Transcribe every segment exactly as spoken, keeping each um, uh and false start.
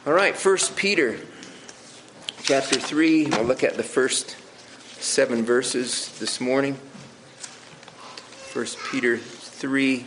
All right, First Peter chapter three. We'll look at the first seven verses this morning. First Peter three.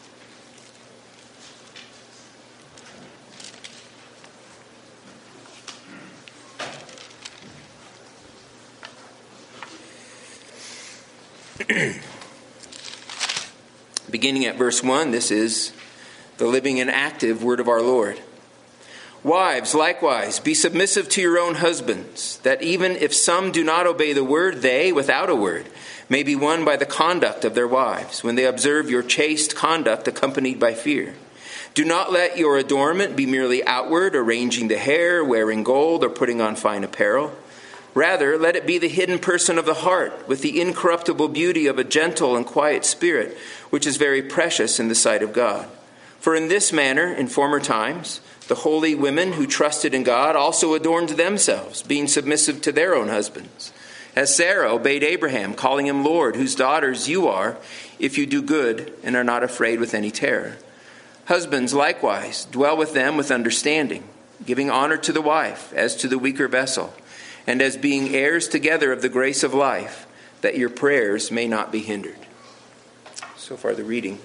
Beginning at verse one, this is the living and active word of our Lord. Wives, likewise, be submissive to your own husbands, that even if some do not obey the word, they, without a word, may be won by the conduct of their wives, when they observe your chaste conduct accompanied by fear. Do not let your adornment be merely outward, arranging the hair, wearing gold, or putting on fine apparel. Rather, let it be the hidden person of the heart, with the incorruptible beauty of a gentle and quiet spirit, which is very precious in the sight of God. For in this manner, in former times, the holy women who trusted in God also adorned themselves, being submissive to their own husbands. As Sarah obeyed Abraham, calling him Lord, whose daughters you are, if you do good and are not afraid with any terror. Husbands, likewise, dwell with them with understanding, giving honor to the wife as to the weaker vessel, and as being heirs together of the grace of life, that your prayers may not be hindered. So far the reading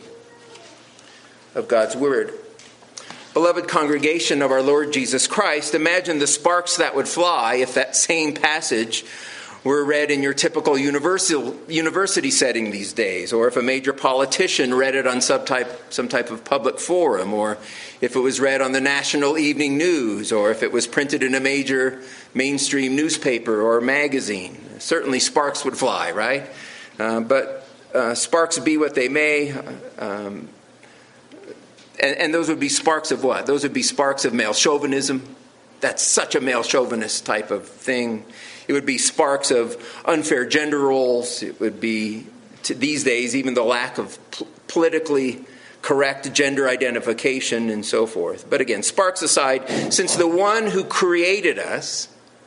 of God's Word. Beloved congregation of our Lord Jesus Christ, imagine the sparks that would fly if that same passage were read in your typical university setting these days, or if a major politician read it on some type, some type of public forum, or if it was read on the national evening news, or if it was printed in a major mainstream newspaper or magazine. Certainly sparks would fly, right? Uh, but uh, sparks be what they may. Um, And, and those would be sparks of what? Those would be sparks of male chauvinism. That's such a male chauvinist type of thing. It would be sparks of unfair gender roles. It would be, to these days, even the lack of p- politically correct gender identification and so forth. But again, sparks aside, since the one who created us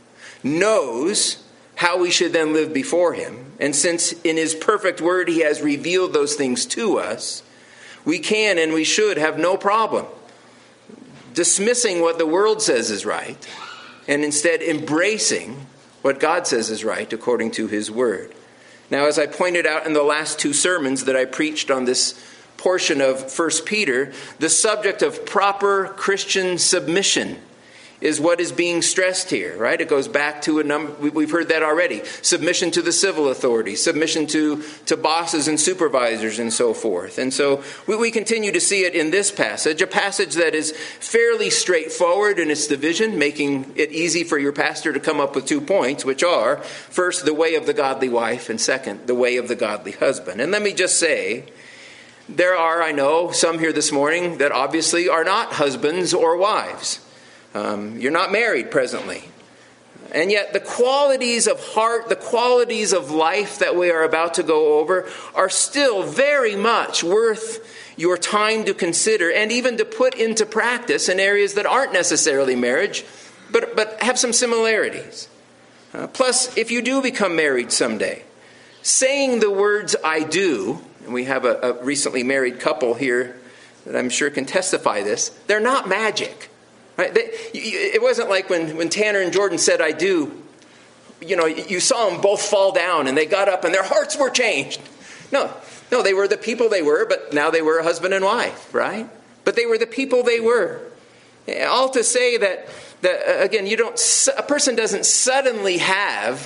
knows how we should then live before him, and since in his perfect word he has revealed those things to us, we can and we should have no problem dismissing what the world says is right and instead embracing what God says is right according to his word. Now, as I pointed out in the last two sermons that I preached on this portion of First Peter, the subject of proper Christian submission is what is being stressed here, right? It goes back to a number, we've heard that already. Submission to the civil authorities, submission to, to bosses and supervisors and so forth. And so we, we continue to see it in this passage, a passage that is fairly straightforward in its division, making it easy for your pastor to come up with two points, which are, first, the way of the godly wife, and second, the way of the godly husband. And let me just say, there are, I know, some here this morning that obviously are not husbands or wives. Um, you're not married presently. And yet the qualities of heart, the qualities of life that we are about to go over are still very much worth your time to consider and even to put into practice in areas that aren't necessarily marriage, but, but have some similarities. Uh, plus, if you do become married someday, saying the words I do, and we have a, a recently married couple here that I'm sure can testify this, they're not magic. Right? They, it wasn't like when, when Tanner and Jordan said, I do, you know, you saw them both fall down and they got up and their hearts were changed. No, no, they were the people they were, but now they were a husband and wife, right? But they were the people they were. All to say that, that again, you don't, a person doesn't suddenly have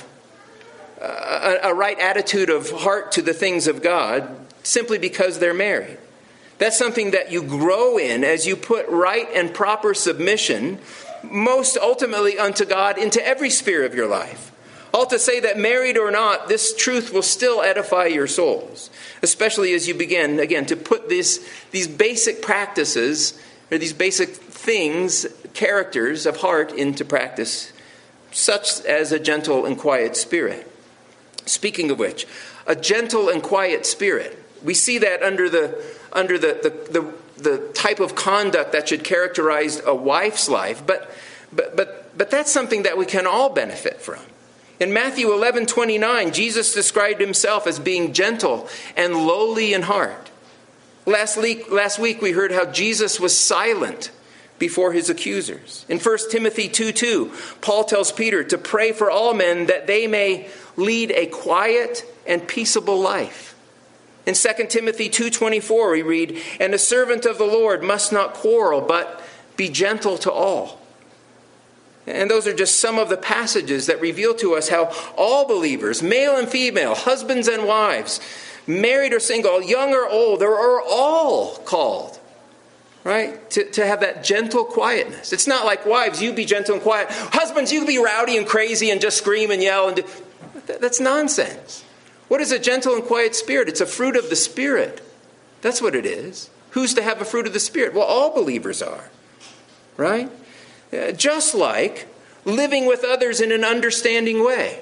a, a right attitude of heart to the things of God simply because they're married. That's something that you grow in as you put right and proper submission, most ultimately unto God, into every sphere of your life. All to say that married or not, this truth will still edify your souls, especially as you begin, again, to put this, these basic practices, or these basic things, characters of heart into practice, such as a gentle and quiet spirit. Speaking of which, a gentle and quiet spirit. We see that under the under the, the, the, the type of conduct that should characterize a wife's life, but but but but that's something that we can all benefit from. In Matthew eleven twenty-nine, Jesus described himself as being gentle and lowly in heart. Last week, last week we heard how Jesus was silent before his accusers. In First Timothy two two, Paul tells Peter to pray for all men that they may lead a quiet and peaceable life. In Second Timothy two twenty-four, we read, "And a servant of the Lord must not quarrel, but be gentle to all." And those are just some of the passages that reveal to us how all believers, male and female, husbands and wives, married or single, young or old, are all called, right, to, to have that gentle quietness. It's not like, wives, you be gentle and quiet. Husbands, you be rowdy and crazy and just scream and yell. And do. That's nonsense. What is a gentle and quiet spirit? It's a fruit of the Spirit. That's what it is. Who's to have a fruit of the Spirit? Well, all believers are, right? Uh, just like living with others in an understanding way.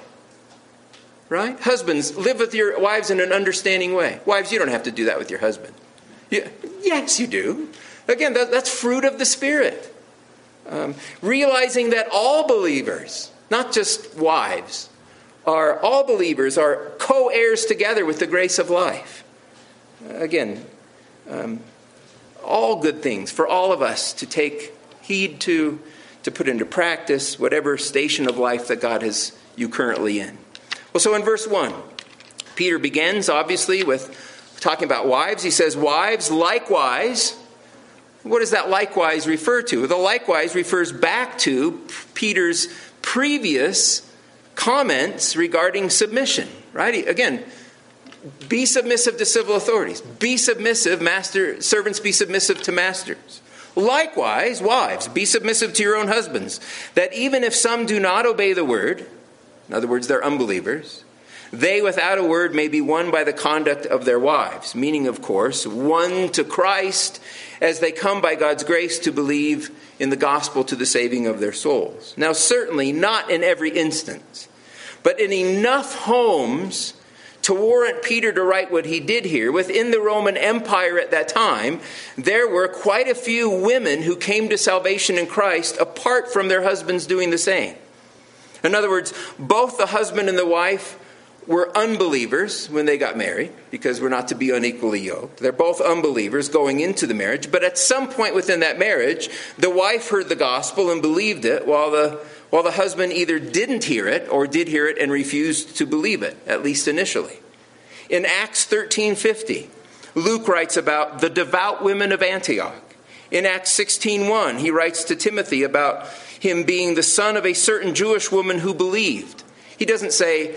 Right? Husbands, live with your wives in an understanding way. Wives, you don't have to do that with your husband. You, yes, you do. Again, that, that's fruit of the Spirit. Um, realizing that all believers, not just wives, are all believers are co-heirs together with the grace of life. Again, um, all good things for all of us to take heed to, to put into practice, whatever station of life that God has you currently in. Well, so in verse one, Peter begins, obviously, with talking about wives. He says, wives, likewise. What does that likewise refer to? The likewise refers back to Peter's previous comments regarding submission, right? Again, be submissive to civil authorities. Be submissive, master, servants be submissive to masters. Likewise, wives, be submissive to your own husbands, that even if some do not obey the word, in other words, they're unbelievers, they without a word may be won by the conduct of their wives, meaning, of course, won to Christ as they come by God's grace to believe in the gospel to the saving of their souls. Now, certainly not in every instance, but in enough homes to warrant Peter to write what he did here. Within the Roman Empire at that time, there were quite a few women who came to salvation in Christ apart from their husbands doing the same. In other words, both the husband and the wife were unbelievers when they got married, because we're not to be unequally yoked. They're both unbelievers going into the marriage, but at some point within that marriage, the wife heard the gospel and believed it, while the while the husband either didn't hear it or did hear it and refused to believe it, at least initially. In Acts thirteen fifty, Luke writes about the devout women of Antioch. In Acts sixteen one, he writes to Timothy about him being the son of a certain Jewish woman who believed. He doesn't say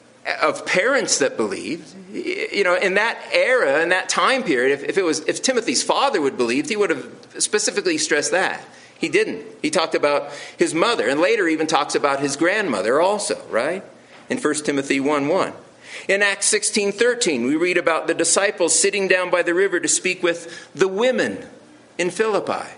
of parents that believed. You know, in that era, in that time period, if, if it was if Timothy's father would believe, he would have specifically stressed that. He didn't. He talked about his mother, and later even talks about his grandmother also, right? In First Timothy one one. In Acts sixteen thirteen, we read about the disciples sitting down by the river to speak with the women in Philippi.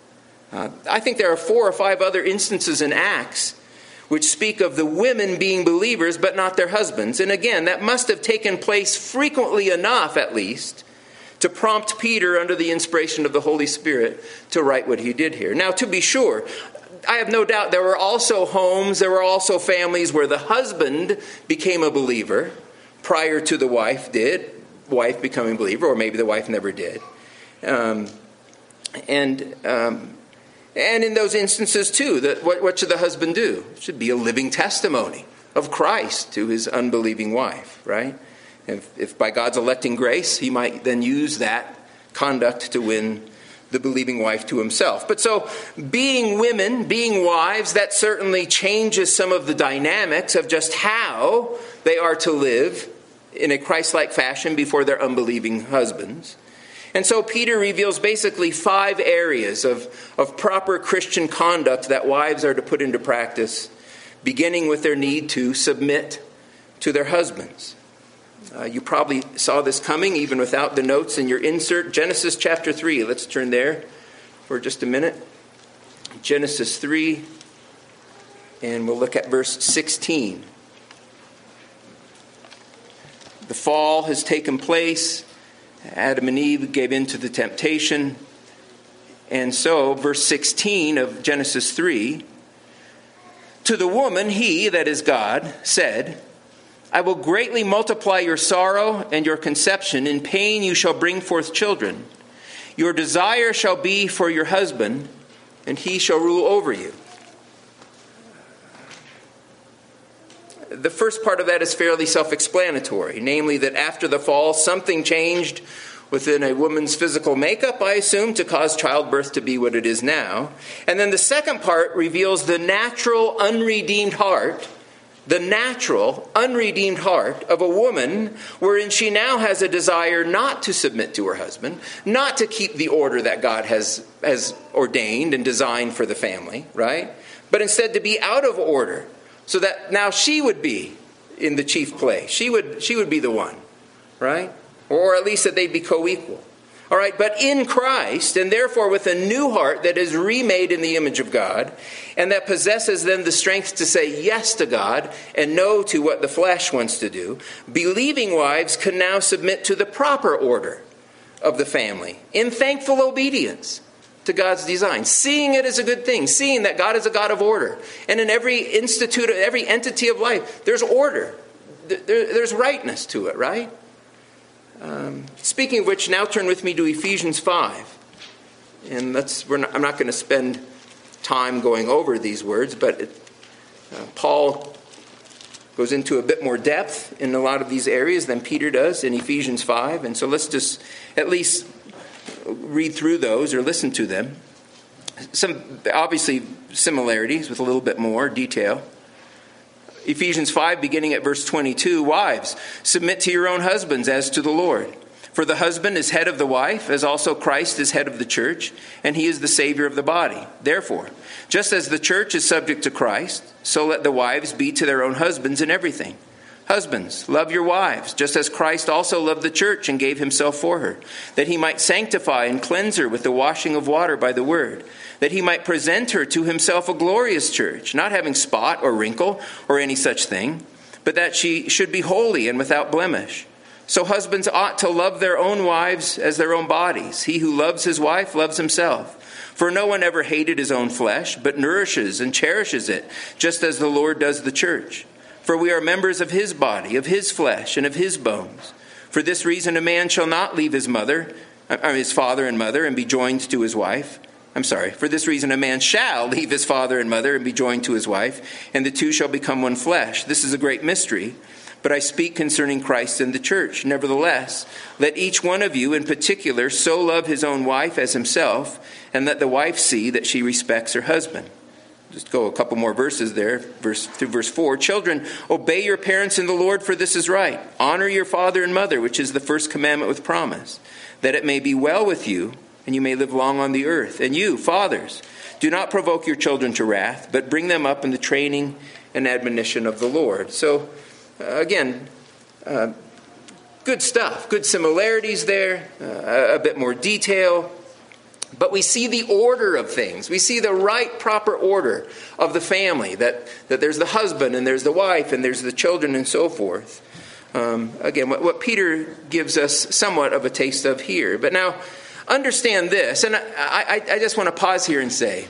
Uh, I think there are four or five other instances in Acts which speak of the women being believers but not their husbands. And again, that must have taken place frequently enough, at least, to prompt Peter, under the inspiration of the Holy Spirit, to write what he did here. Now, to be sure, I have no doubt there were also homes, there were also families where the husband became a believer prior to the wife did, wife becoming a believer, or maybe the wife never did. Um, and um, and in those instances too, that what, what should the husband do? It should be a living testimony of Christ to his unbelieving wife, right? If, if by God's electing grace, he might then use that conduct to win the believing wife to himself. But so, being women, being wives, that certainly changes some of the dynamics of just how they are to live in a Christ-like fashion before their unbelieving husbands. And so Peter reveals basically five areas of, of proper Christian conduct that wives are to put into practice, beginning with their need to submit to their husbands. Uh, you probably saw this coming even without the notes in your insert. Genesis chapter three. Let's turn there for just a minute. Genesis three, and we'll look at verse sixteen. The fall has taken place. Adam and Eve gave in to the temptation. And so, verse sixteen of Genesis three, to the woman, he, that is God, said, I will greatly multiply your sorrow and your conception. In pain you shall bring forth children. Your desire shall be for your husband, and he shall rule over you. The first part of that is fairly self-explanatory, namely that after the fall, something changed within a woman's physical makeup, I assume, to cause childbirth to be what it is now. And then the second part reveals the natural, unredeemed heart, the natural, unredeemed heart of a woman, wherein she now has a desire not to submit to her husband, not to keep the order that God has, has ordained and designed for the family, right? But instead to be out of order, so that now she would be in the chief place. She would, she would be the one, right? Or at least that they'd be co-equal. All right, but in Christ, and therefore with a new heart that is remade in the image of God, and that possesses then the strength to say yes to God and no to what the flesh wants to do, believing wives can now submit to the proper order of the family in thankful obedience to God's design, seeing it as a good thing, seeing that God is a God of order. And in every institute, every entity of life, there's order. There, there's rightness to it, right? Um, speaking of which, now turn with me to Ephesians five. And let's, we're not, I'm not going to spend time going over these words, but it, uh, Paul goes into a bit more depth in a lot of these areas than Peter does in Ephesians five. And so let's just at least read through those or listen to them. Some obviously similarities with a little bit more detail. Ephesians five, beginning at verse twenty-two, wives, submit to your own husbands as to the Lord. For the husband is head of the wife, as also Christ is head of the church, and he is the Savior of the body. Therefore, just as the church is subject to Christ, so let the wives be to their own husbands in everything. Husbands, love your wives, just as Christ also loved the church and gave himself for her, that he might sanctify and cleanse her with the washing of water by the word, that he might present her to himself a glorious church, not having spot or wrinkle or any such thing, but that she should be holy and without blemish. So husbands ought to love their own wives as their own bodies. He who loves his wife loves himself. For no one ever hated his own flesh, but nourishes and cherishes it, just as the Lord does the church. For we are members of his body, of his flesh, and of his bones. For this reason a man shall not leave his mother, or his father and mother, and be joined to his wife. I'm sorry. For this reason a man shall leave his father and mother and be joined to his wife, and the two shall become one flesh. This is a great mystery, but I speak concerning Christ and the church. Nevertheless, let each one of you in particular so love his own wife as himself, and let the wife see that she respects her husband. Just go a couple more verses there, verse through verse four. Children, obey your parents in the Lord, for this is right. Honor your father and mother, which is the first commandment with promise, that it may be well with you, and you may live long on the earth. And you, fathers, do not provoke your children to wrath, but bring them up in the training and admonition of the Lord. So, uh, again, uh, good stuff, good similarities there, uh, a bit more detail. But we see the order of things. We see the right, proper order of the family, that, that there's the husband and there's the wife and there's the children and so forth. Um, again, what, what Peter gives us somewhat of a taste of here. But now, understand this, and I, I, I just want to pause here and say,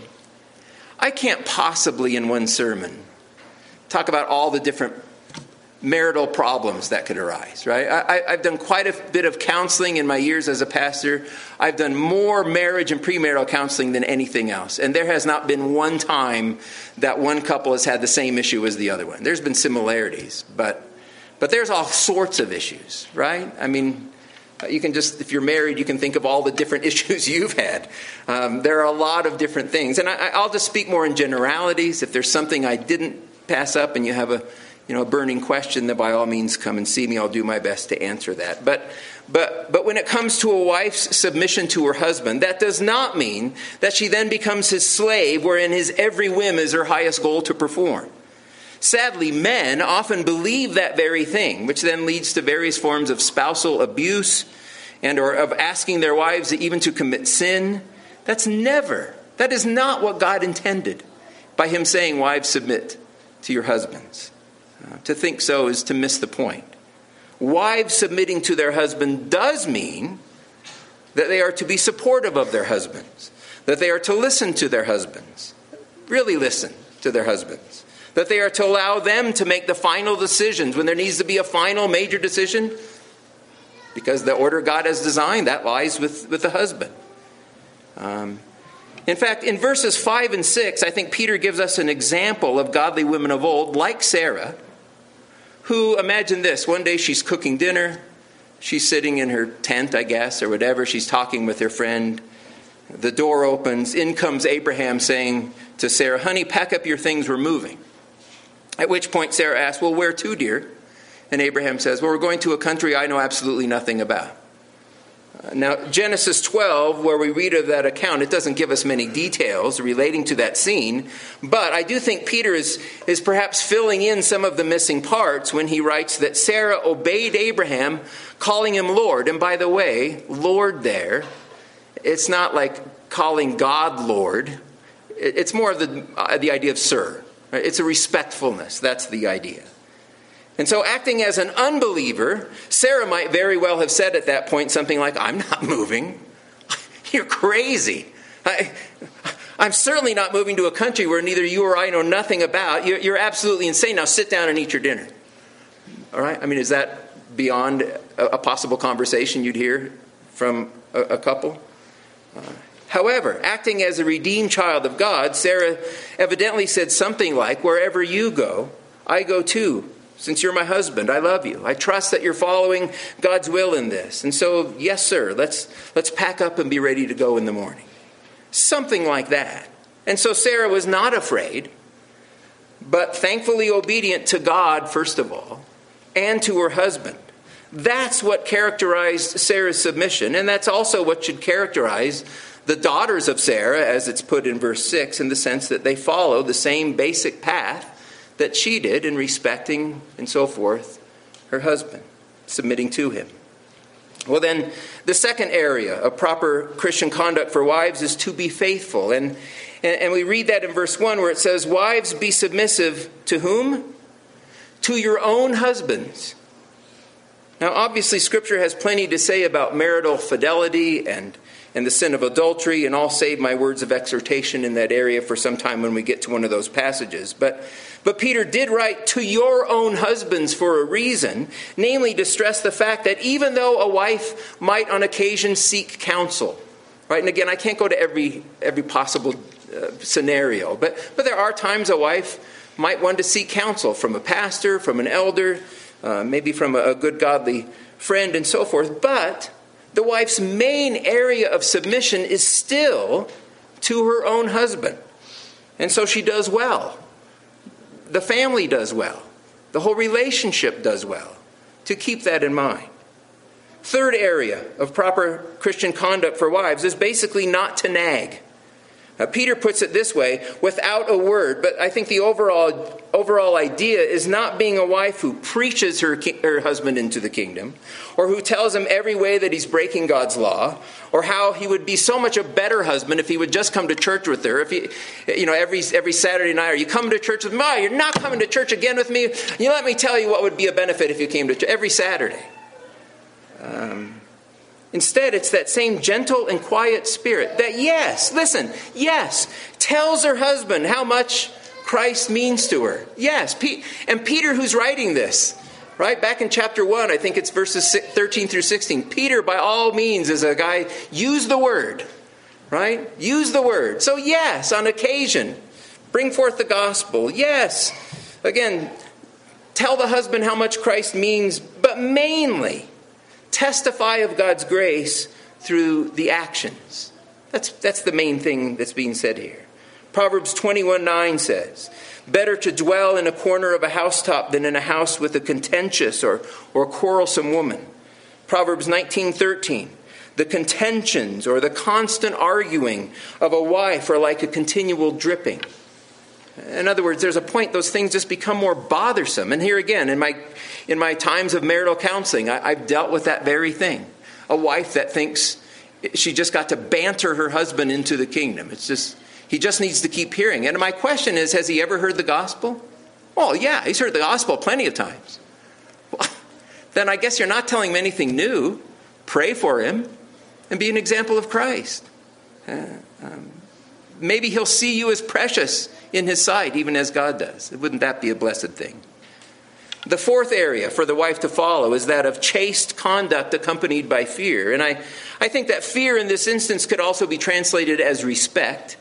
I can't possibly in one sermon talk about all the different marital problems that could arise, right? I, I've done quite a bit of counseling in my years as a pastor. I've done more marriage and premarital counseling than anything else. And there has not been one time that one couple has had the same issue as the other one. There's been similarities, but but there's all sorts of issues, right? I mean, you can just, if you're married, you can think of all the different issues you've had. Um, there are a lot of different things. And I, I'll just speak more in generalities. If there's something I didn't pass up and you have a You know, a burning question, then by all means come and see me. I'll do my best to answer that. But but but when it comes to a wife's submission to her husband, that does not mean that she then becomes his slave, wherein his every whim is her highest goal to perform. Sadly, men often believe that very thing, which then leads to various forms of spousal abuse and or of asking their wives even to commit sin. That's never, that is not what God intended by him saying, wives, submit to your husbands. Uh, to think so is to miss the point. Wives submitting to their husband does mean that they are to be supportive of their husbands, that they are to listen to their husbands, really listen to their husbands, that they are to allow them to make the final decisions when there needs to be a final major decision, because the order God has designed, that lies with, with the husband. Um, In fact, in verses five and six, I think Peter gives us an example of godly women of old, like Sarah, who, imagine this, one day she's cooking dinner, she's sitting in her tent, I guess, or whatever, she's talking with her friend. The door opens, in comes Abraham saying to Sarah, honey, pack up your things, we're moving. At which point Sarah asks, well, where to, dear? And Abraham says, well, we're going to a country I know absolutely nothing about. Now, Genesis twelve, where we read of that account, it doesn't give us many details relating to that scene, but I do think Peter is, is perhaps filling in some of the missing parts when he writes that Sarah obeyed Abraham, calling him Lord. And by the way, Lord there, it's not like calling God Lord. It's more of the, uh, the idea of sir. Right? It's a respectfulness. That's the idea. And so acting as an unbeliever, Sarah might very well have said at that point something like, I'm not moving. You're crazy. I, I'm certainly not moving to a country where neither you or I know nothing about. You're, you're absolutely insane. Now sit down and eat your dinner. All right? I mean, is that beyond a, a possible conversation you'd hear from a, a couple? Uh, however, acting as a redeemed child of God, Sarah evidently said something like, wherever you go, I go too. Since you're my husband, I love you. I trust that you're following God's will in this. And so, yes, sir, let's let's pack up and be ready to go in the morning. Something like that. And so Sarah was not afraid, but thankfully obedient to God, first of all, and to her husband. That's what characterized Sarah's submission, and that's also what should characterize the daughters of Sarah, as it's put in verse six, in the sense that they follow the same basic path that she did in respecting and so forth her husband, submitting to him. Well, then, the second area of proper Christian conduct for wives is to be faithful. And, and, and we read that in verse one where it says, wives, be submissive to whom? To your own husbands. Now, obviously, Scripture has plenty to say about marital fidelity and and the sin of adultery, and I'll save my words of exhortation in that area for some time when we get to one of those passages. But, but Peter did write to your own husbands for a reason, namely to stress the fact that even though a wife might on occasion seek counsel, right? And again, I can't go to every every possible uh, scenario, but but there are times a wife might want to seek counsel from a pastor, from an elder, uh, maybe from a, a good godly friend, and so forth. But the wife's main area of submission is still to her own husband. And so she does well. The family does well. The whole relationship does well. To keep that in mind. Third area of proper Christian conduct for wives is basically not to nag. Now, Peter puts it this way, without a word, but I think the overall overall idea is not being a wife who preaches her, her husband into the kingdom, or who tells him every way that he's breaking God's law, or how he would be so much a better husband if he would just come to church with her. If he, you know, every every Saturday night, are you coming to church with me? Oh, you're not coming to church again with me? You let me tell you what would be a benefit if you came to church every Saturday. Um... Instead, it's that same gentle and quiet spirit that, yes, listen, yes, tells her husband how much Christ means to her. Yes, and Peter, who's writing this, right, back in chapter one, I think it's verses thirteen through sixteen. Peter, by all means, is a guy, use the word, right? Use the word. So yes, on occasion, bring forth the gospel. Yes, again, tell the husband how much Christ means, but mainly testify of God's grace through the actions. That's, that's the main thing that's being said here. Proverbs twenty-one nine says, better to dwell in a corner of a housetop than in a house with a contentious or, or quarrelsome woman. Proverbs nineteen thirteen, the contentions or the constant arguing of a wife are like a continual dripping. In other words, there's a point those things just become more bothersome. And here again, in my in my times of marital counseling, I, I've dealt with that very thing. A wife that thinks she just got to banter her husband into the kingdom. It's just, he just needs to keep hearing. And my question is, has he ever heard the gospel? Well, yeah, he's heard the gospel plenty of times. Well, then I guess you're not telling him anything new. Pray for him and be an example of Christ. Uh, um, maybe he'll see you as precious in his sight, even as God does. Wouldn't that be a blessed thing? The fourth area for the wife to follow is that of chaste conduct accompanied by fear. And I, I think that fear in this instance could also be translated as respect.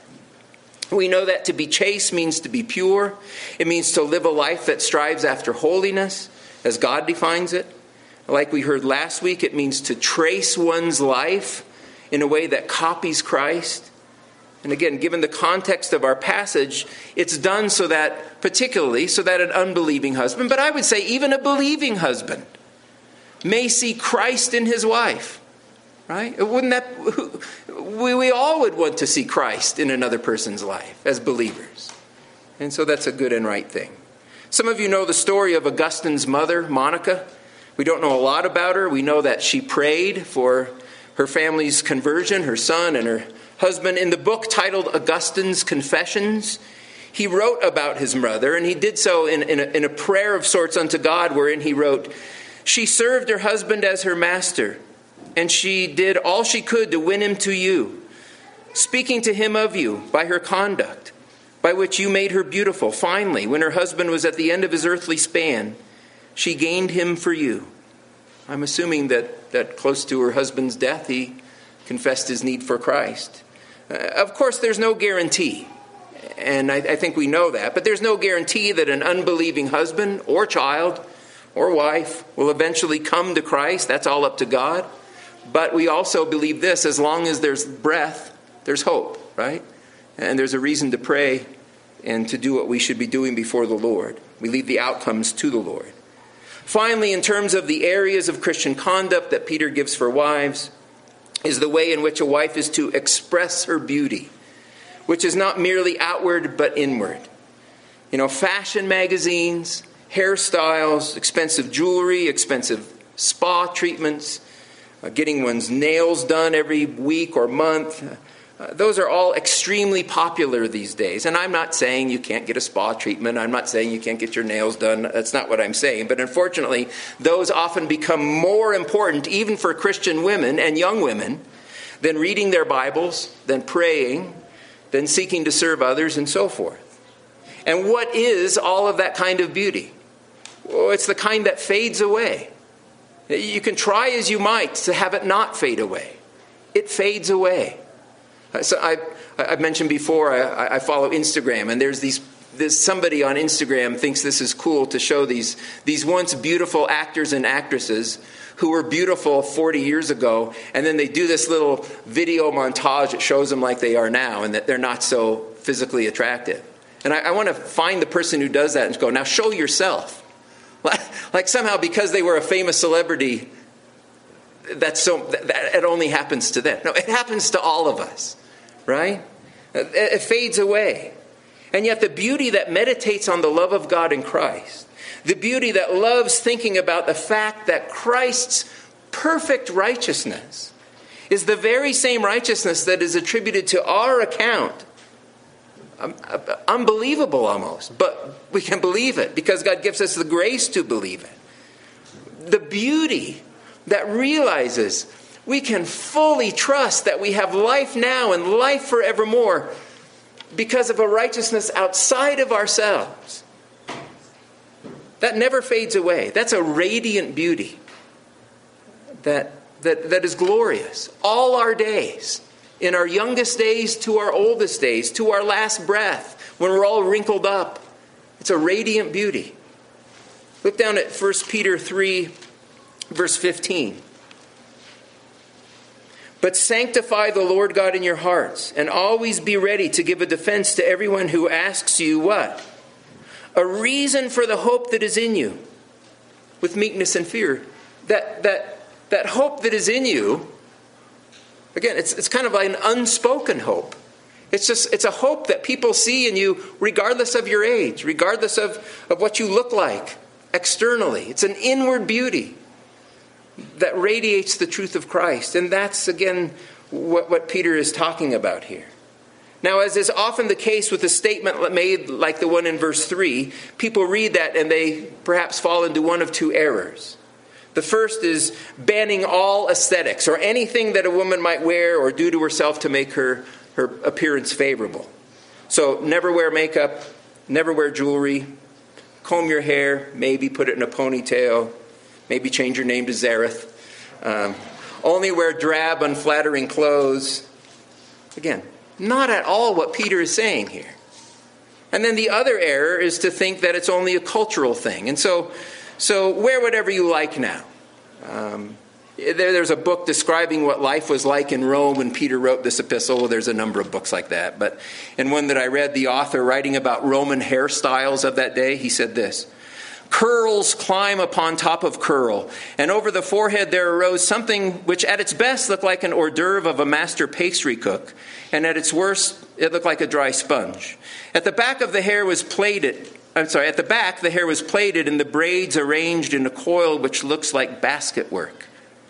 We know that to be chaste means to be pure. It means to live a life that strives after holiness, as God defines it. Like we heard last week, it means to trace one's life in a way that copies Christ. And again, given the context of our passage, it's done so that, particularly, so that an unbelieving husband, but I would say even a believing husband, may see Christ in his wife. Right? Wouldn't that, we, we all would want to see Christ in another person's life as believers. And so that's a good and right thing. Some of you know the story of Augustine's mother, Monica. We don't know a lot about her. We know that she prayed for her family's conversion, her son and her husband. In the book titled Augustine's Confessions, he wrote about his mother, and he did so in, in, a, in a prayer of sorts unto God, wherein he wrote, "She served her husband as her master, and she did all she could to win him to you, speaking to him of you by her conduct, by which you made her beautiful. Finally, when her husband was at the end of his earthly span, she gained him for you." I'm assuming that, that close to her husband's death, he confessed his need for Christ. Uh, of course, there's no guarantee, and I, I think we know that, but there's no guarantee that an unbelieving husband or child or wife will eventually come to Christ. That's all up to God. But we also believe this: as long as there's breath, there's hope, right? And there's a reason to pray and to do what we should be doing before the Lord. We leave the outcomes to the Lord. Finally, in terms of the areas of Christian conduct that Peter gives for wives, is the way in which a wife is to express her beauty, which is not merely outward but inward. You know, fashion magazines, hairstyles, expensive jewelry, expensive spa treatments, uh, getting one's nails done every week or month. Uh, those are all extremely popular these days. And I'm not saying you can't get a spa treatment. I'm not saying you can't get your nails done. That's not what I'm saying. But unfortunately, those often become more important, even for Christian women and young women, than reading their Bibles, than praying, than seeking to serve others, and so forth. And what is all of that kind of beauty? Well, it's the kind that fades away. You can try as you might to have it not fade away. It fades away. So I, I've mentioned before, I, I follow Instagram, and there's these. There's somebody on Instagram thinks this is cool to show these these once beautiful actors and actresses who were beautiful forty years ago, and then they do this little video montage that shows them like they are now, and that they're not so physically attractive. And I, I want to find the person who does that and go, now show yourself. Like, like somehow because they were a famous celebrity, that's so that, that it only happens to them. No, it happens to all of us. Right? It fades away. And yet the beauty that meditates on the love of God in Christ, the beauty that loves thinking about the fact that Christ's perfect righteousness is the very same righteousness that is attributed to our account. Um, unbelievable almost, but we can believe it because God gives us the grace to believe it. The beauty that realizes we can fully trust that we have life now and life forevermore because of a righteousness outside of ourselves. That never fades away. That's a radiant beauty that, that, that is glorious. All our days, in our youngest days to our oldest days, to our last breath, when we're all wrinkled up. It's a radiant beauty. Look down at First Peter three, verse fifteen. "But sanctify the Lord God in your hearts, and always be ready to give a defense to everyone who asks you" what? "A reason for the hope that is in you, with meekness and fear." That that that hope that is in you, again, it's it's kind of like an unspoken hope. It's just it's a hope that people see in you regardless of your age, regardless of, of what you look like externally. It's an inward beauty that radiates the truth of Christ. And that's, again, what, what Peter is talking about here. Now, as is often the case with a statement made like the one in verse three, people read that and they perhaps fall into one of two errors. The first is banning all aesthetics or anything that a woman might wear or do to herself to make her, her appearance favorable. So never wear makeup, never wear jewelry, comb your hair, maybe put it in a ponytail, maybe change your name to Zareth. Um, only wear drab, unflattering clothes. Again, not at all what Peter is saying here. And then the other error is to think that it's only a cultural thing. And so, so wear whatever you like now. Um, there, there's a book describing what life was like in Rome when Peter wrote this epistle. Well, there's a number of books like that. But in one that I read, the author writing about Roman hairstyles of that day, he said this: curls climb upon top of curl, and over the forehead there arose something which at its best looked like an hors d'oeuvre of a master pastry cook, and at its worst it looked like a dry sponge. At the back of the hair was plaited, I'm sorry, at the back the hair was plaited and the braids arranged in a coil which looks like basket work.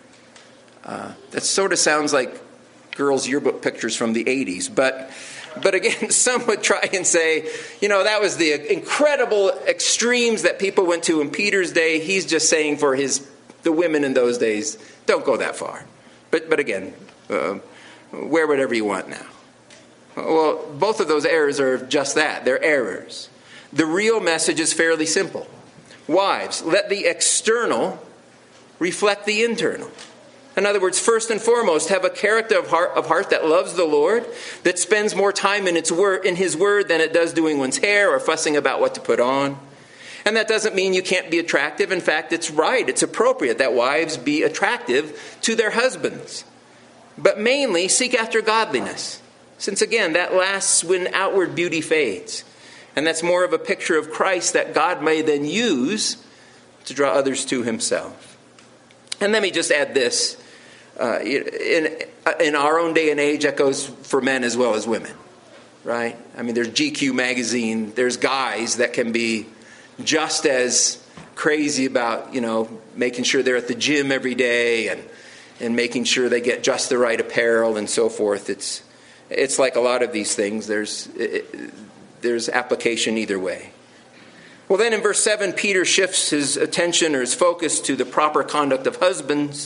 Uh, that sort of sounds like girls' yearbook pictures from the eighties, but But again, some would try and say, you know, that was the incredible extremes that people went to in Peter's day. He's just saying for his the women in those days, don't go that far. But but again, uh, wear whatever you want now. Well, both of those errors are just that. They're errors. The real message is fairly simple. Wives, let the external reflect the internal. In other words, first and foremost, have a character of heart, of heart that loves the Lord, that spends more time in its word, in His Word than it does doing one's hair or fussing about what to put on. And that doesn't mean you can't be attractive. In fact, it's right, it's appropriate that wives be attractive to their husbands. But mainly, seek after godliness. Since again, that lasts when outward beauty fades. And that's more of a picture of Christ that God may then use to draw others to Himself. And let me just add this. Uh, in, in our own day and age, that goes for men as well as women, right? I mean, there's G Q magazine. There's guys that can be just as crazy about, you know, making sure they're at the gym every day and and making sure they get just the right apparel and so forth. It's it's like a lot of these things. There's it, there's application either way. Well, then in verse seven, Peter shifts his attention or his focus to the proper conduct of husbands.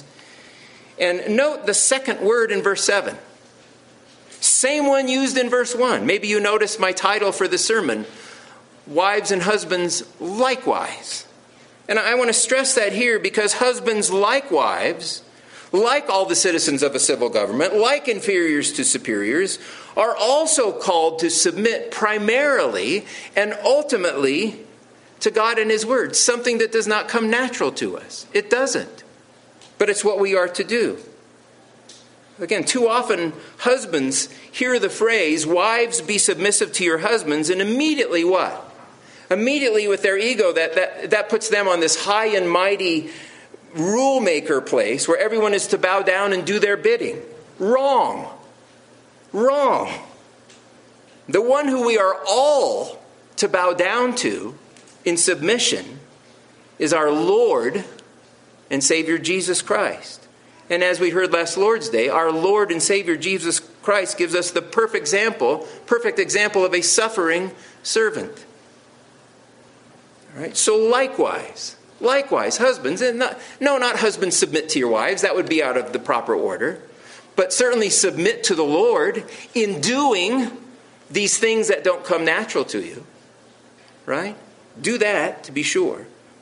And note the second word in verse seven. Same one used in verse one. Maybe you noticed my title for the sermon, Wives and Husbands Likewise. And I want to stress that here because husbands like wives, like all the citizens of a civil government, like inferiors to superiors, are also called to submit primarily and ultimately to God and His Word, something that does not come natural to us. It doesn't. But it's what we are to do. Again, too often husbands hear the phrase, wives be submissive to your husbands, and immediately what? Immediately with their ego, that, that, that puts them on this high and mighty rule maker place where everyone is to bow down and do their bidding. Wrong. Wrong. The one who we are all to bow down to in submission is our Lord and Savior Jesus Christ. And as we heard last Lord's Day, our Lord and Savior Jesus Christ gives us the perfect example, perfect example of a suffering servant. All right? So likewise, likewise, husbands, and not, no, not husbands submit to your wives. That would be out of the proper order. But certainly submit to the Lord in doing these things that don't come natural to you. Right? Do that to be sure.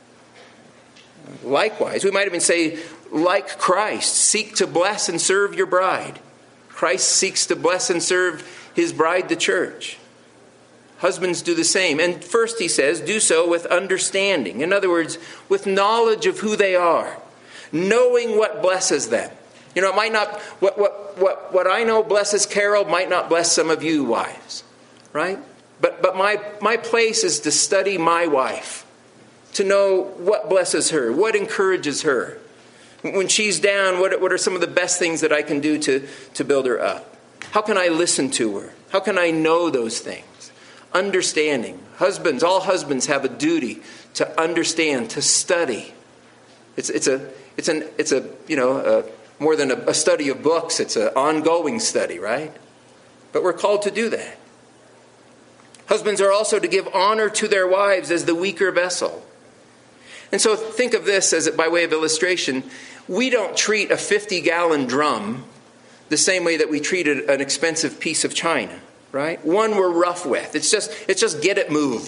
Likewise, we might even say, like Christ, seek to bless and serve your bride. Christ seeks to bless and serve His bride, the church. Husbands do the same. And first he says, do so with understanding. In other words, with knowledge of who they are. Knowing what blesses them. You know, it might not, what, what, what, what I know blesses Carol might not bless some of you wives. Right? But, but my, my place is to study my wife. To know what blesses her, what encourages her. When she's down, what, what are some of the best things that I can do to, to build her up? How can I listen to her? How can I know those things? Understanding. Husbands, all husbands have a duty to understand, to study. It's, it's a, it's an, it's a, you know, a, more than a, a study of books. It's an ongoing study, right? But we're called to do that. Husbands are also to give honor to their wives as the weaker vessel. And so think of this as by way of illustration. We don't treat a fifty-gallon drum the same way that we treated an expensive piece of china, right? One we're rough with. It's just it's just get it moved.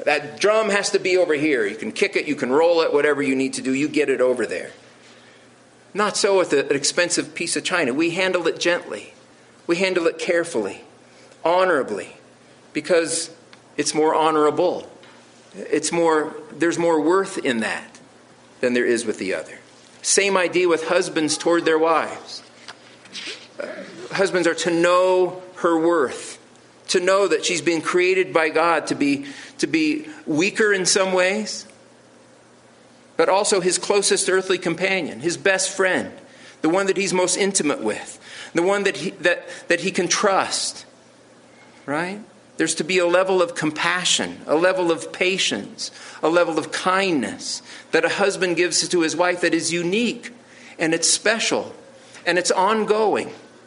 That drum has to be over here. You can kick it, you can roll it, whatever you need to do, you get it over there. Not so with an expensive piece of china. We handle it gently. We handle it carefully, honorably, because it's more honorable. It's more, there's more worth in that than there is with the other. Same idea with husbands toward their wives. Uh, husbands are to know her worth, to know that she's been created by God to be, to be weaker in some ways, but also his closest earthly companion, his best friend, the one that he's most intimate with, the one that he, that, that he can trust, right? There's to be a level of compassion, a level of patience, a level of kindness that a husband gives to his wife that is unique, and it's special, and it's ongoing.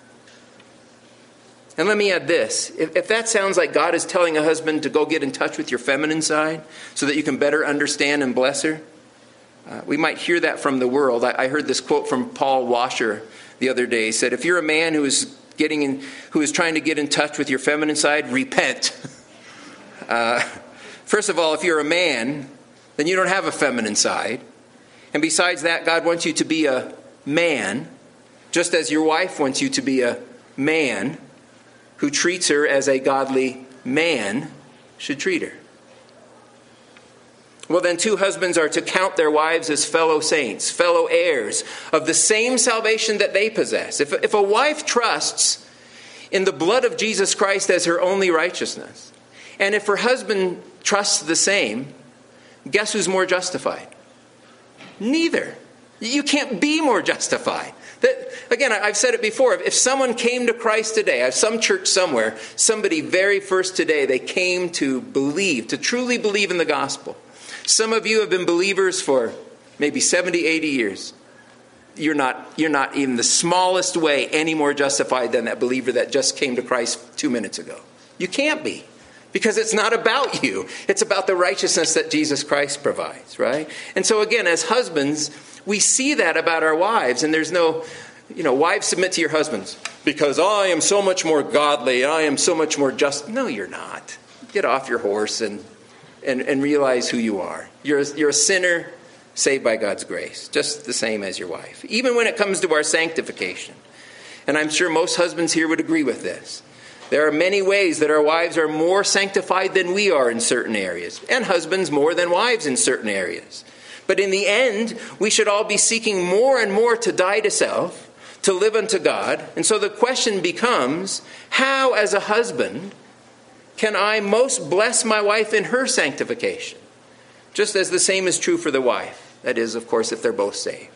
And let me add this. If, if that sounds like God is telling a husband to go get in touch with your feminine side so that you can better understand and bless her, uh, we might hear that from the world. I, I heard this quote from Paul Washer the other day. He said, if you're a man who is getting in, who is trying to get in touch with your feminine side, repent. Uh, first of all, if you're a man, then you don't have a feminine side. And besides that, God wants you to be a man, just as your wife wants you to be a man who treats her as a godly man should treat her. Well, then two husbands are to count their wives as fellow saints, fellow heirs of the same salvation that they possess. If, if a wife trusts in the blood of Jesus Christ as her only righteousness, and if her husband trusts the same, guess who's more justified? Neither. You can't be more justified. That, again, I've said it before. If someone came to Christ today, I have some church somewhere, somebody very first today, they came to believe, to truly believe in the gospel. Some of you have been believers for maybe seventy, eighty years. You're not, you're not in the smallest way any more justified than that believer that just came to Christ two minutes ago. You can't be. Because it's not about you. It's about the righteousness that Jesus Christ provides, right? And so again, as husbands, we see that about our wives. And there's no, you know, wives, submit to your husbands. Because I am so much more godly. I am so much more just. No, you're not. Get off your horse and and, and realize who you are. You're a, you're a sinner saved by God's grace. Just the same as your wife. Even when it comes to our sanctification. And I'm sure most husbands here would agree with this. There are many ways that our wives are more sanctified than we are in certain areas, and husbands more than wives in certain areas. But in the end, we should all be seeking more and more to die to self, to live unto God. And so the question becomes, how as a husband can I most bless my wife in her sanctification? Just as the same is true for the wife. That is, of course, if they're both saved.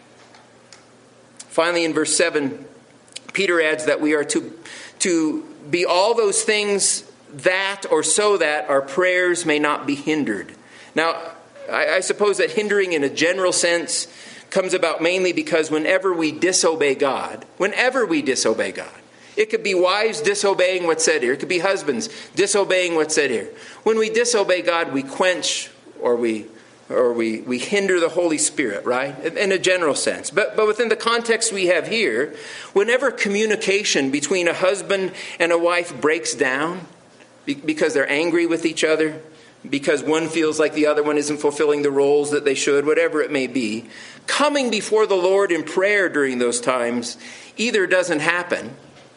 Finally, in verse seven, Peter adds that we are to, to be all those things that or so that our prayers may not be hindered. Now, I, I suppose that hindering in a general sense comes about mainly because whenever we disobey God, whenever we disobey God, it could be wives disobeying what's said here. It could be husbands disobeying what's said here. When we disobey God, we quench or we or we, we hinder the Holy Spirit, right? In a general sense. But, but within the context we have here, whenever communication between a husband and a wife breaks down because they're angry with each other, because one feels like the other one isn't fulfilling the roles that they should, whatever it may be, coming before the Lord in prayer during those times either doesn't happen,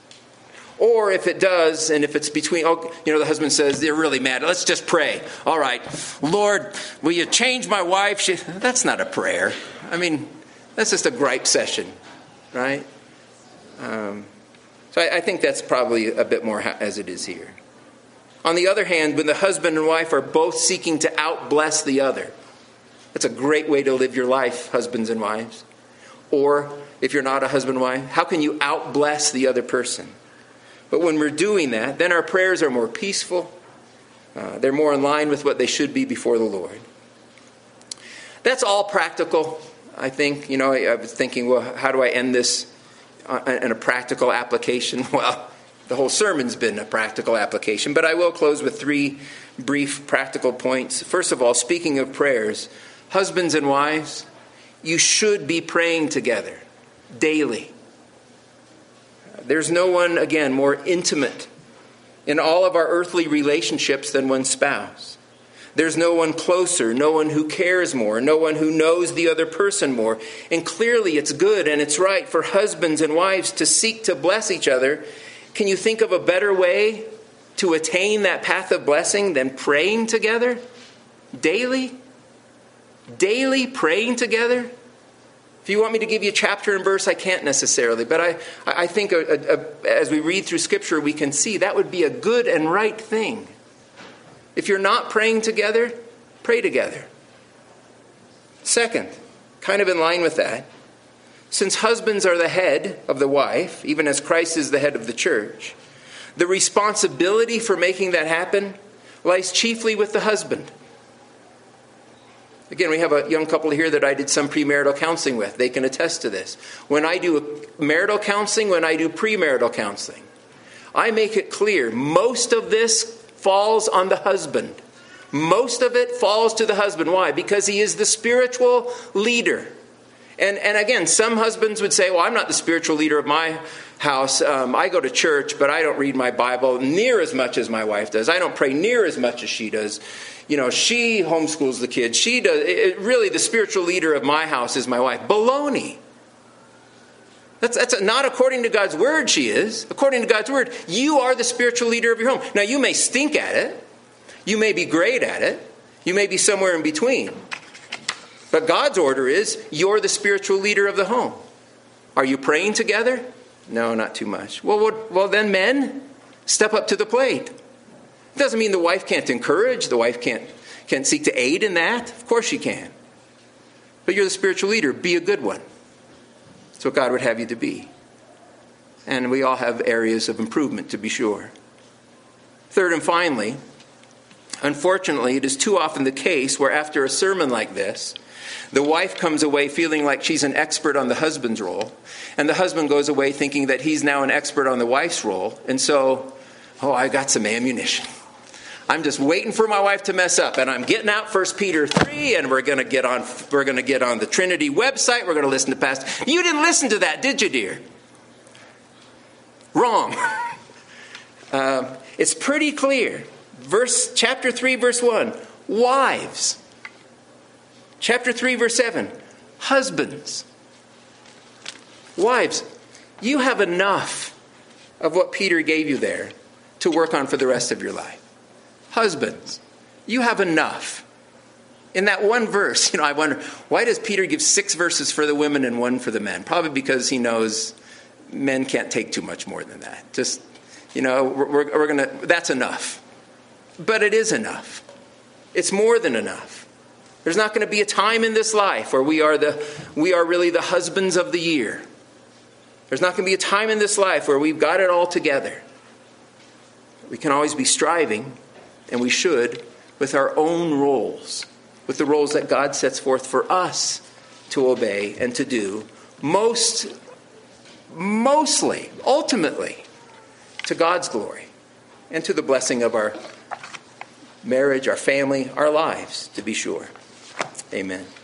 or if it does, and if it's between, oh, you know, the husband says, they're really mad. Let's just pray. All right, Lord, will you change my wife? She, that's not a prayer. I mean, that's just a gripe session, right? Um, so I, I think that's probably a bit more as it is here. On the other hand, when the husband and wife are both seeking to out-bless the other, that's a great way to live your life, husbands and wives. Or if you're not a husband and wife, how can you out-bless the other person? But when we're doing that, then our prayers are more peaceful. Uh, they're more in line with what they should be before the Lord. That's all practical, I think. You know, I, I was thinking, well, how do I end this in a practical application? Well, the whole sermon's been a practical application. But I will close with three brief practical points. First of all, speaking of prayers, husbands and wives, you should be praying together daily. There's no one, again, more intimate in all of our earthly relationships than one's spouse. There's no one closer, no one who cares more, no one who knows the other person more. And clearly it's good and it's right for husbands and wives to seek to bless each other. Can you think of a better way to attain that path of blessing than praying together? Daily? Daily praying together? If you want me to give you a chapter and verse, I can't necessarily. But I, I think a, a, a, as we read through Scripture, we can see that would be a good and right thing. If you're not praying together, pray together. Second, kind of in line with that, since husbands are the head of the wife, even as Christ is the head of the church, the responsibility for making that happen lies chiefly with the husband. Again, we have a young couple here that I did some premarital counseling with. They can attest to this. When I do marital counseling, when I do premarital counseling, I make it clear most of this falls on the husband. Most of it falls to the husband. Why? Because he is the spiritual leader. And and again, some husbands would say, well, I'm not the spiritual leader of my house. Um, I go to church, but I don't read my Bible near as much as my wife does. I don't pray near as much as she does. You know, she homeschools the kids. She does. It, really, the spiritual leader of my house is my wife. Baloney. That's, that's not according to God's word, she is. According to God's word, you are the spiritual leader of your home. Now, you may stink at it. You may be great at it. You may be somewhere in between. But God's order is, you're the spiritual leader of the home. Are you praying together? No, not too much. Well, well, well then, men, step up to the plate. It doesn't mean the wife can't encourage. The wife can't, can't seek to aid in that. Of course she can. But you're the spiritual leader. Be a good one. That's what God would have you to be. And we all have areas of improvement, to be sure. Third and finally, unfortunately, it is too often the case where after a sermon like this, the wife comes away feeling like she's an expert on the husband's role, and the husband goes away thinking that he's now an expert on the wife's role. And so, oh, I got some ammunition. I'm just waiting for my wife to mess up, and I'm getting out First Peter three, and we're going to get on. We're going to get on the Trinity website. We're going to listen to Pastor. You didn't listen to that, did you, dear? Wrong. uh, it's pretty clear. Verse chapter three, verse one. Wives. Chapter three, verse seven. Husbands. Wives. You have enough of what Peter gave you there to work on for the rest of your life. Husbands, you have enough. In that one verse, you know, I wonder, why does Peter give six verses for the women and one for the men? Probably because he knows men can't take too much more than that. Just, you know, we're, we're going to, that's enough. But it is enough. It's more than enough. There's not going to be a time in this life where we are the, we are really the husbands of the year. There's not going to be a time in this life where we've got it all together. We can always be striving, and we should, with our own roles, with the roles that God sets forth for us to obey and to do, most, mostly, ultimately, to God's glory and to the blessing of our marriage, our family, our lives, to be sure. Amen.